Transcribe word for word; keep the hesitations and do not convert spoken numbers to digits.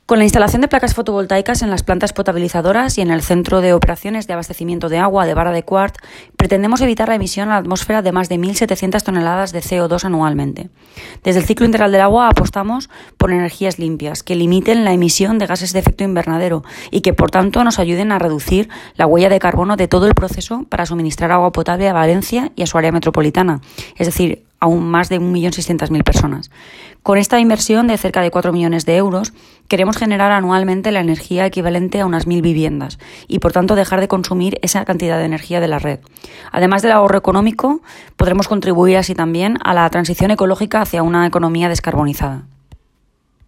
Con la instalación de placas fotovoltaicas en las plantas potabilizadoras y en el centro de operaciones de abastecimiento de agua de Vara de Quart, pretendemos evitar la emisión a la atmósfera de más de mil setecientas toneladas de C O dos anualmente. Desde el ciclo integral del agua apostamos por energías limpias que limiten la emisión de gases de efecto invernadero y que, por tanto, nos ayuden a reducir la huella de carbono de todo el proceso para suministrar agua potable a Valencia y a su área metropolitana, es decir, aún más de un millón seiscientas mil personas. Con esta inversión de cerca de cuatro millones de euros, queremos generar anualmente la energía equivalente a unas mil viviendas y, por tanto, dejar de consumir esa cantidad de energía de la red. Además del ahorro económico, podremos contribuir así también a la transición ecológica hacia una economía descarbonizada.